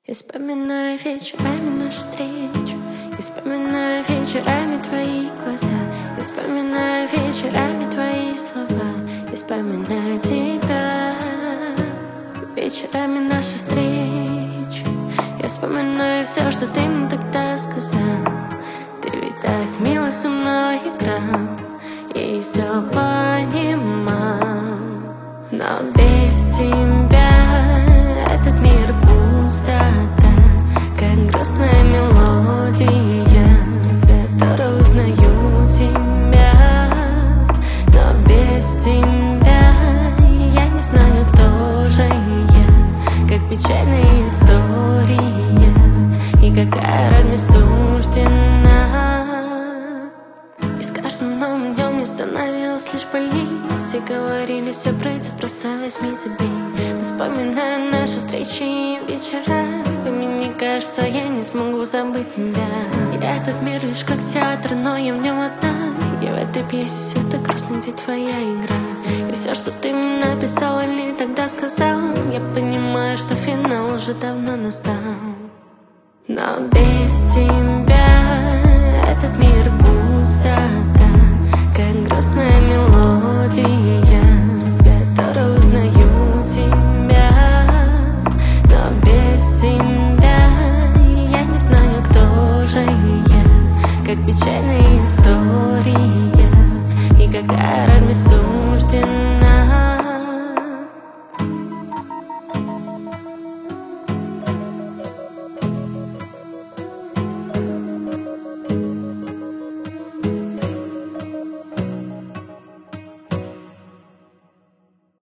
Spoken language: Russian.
Я вспоминаю вечерами нашу встречу, я вспоминаю вечерами твои глаза, я вспоминаю вечерами твои слова, я вспоминаю тебя. Вечерами нашу встречу, я вспоминаю все, что ты мне тогда сказал. Ты ведь так мило со мной играл и все понимал. Но без тебя этот мир пустота, как грустная мелодия, в которой узнаю тебя. Но без тебя я не знаю, кто же я, как печальная история, и какая роль мне суждена. И с каждым новым днем мне становилось лишь больней. Все говорили, все пройдет, просто возьми, забей. Но вспоминаю наши встречи и вечера, и мне кажется, я не смогу забыть тебя. И этот мир лишь как театр, но я в нем одна. И в этой пьесе все так грустно, где твоя игра. И все, что ты мне написал или тогда сказал, я понимаю, что финал уже давно настал. Но без тебя этот мир пустота, как грустная мелодия,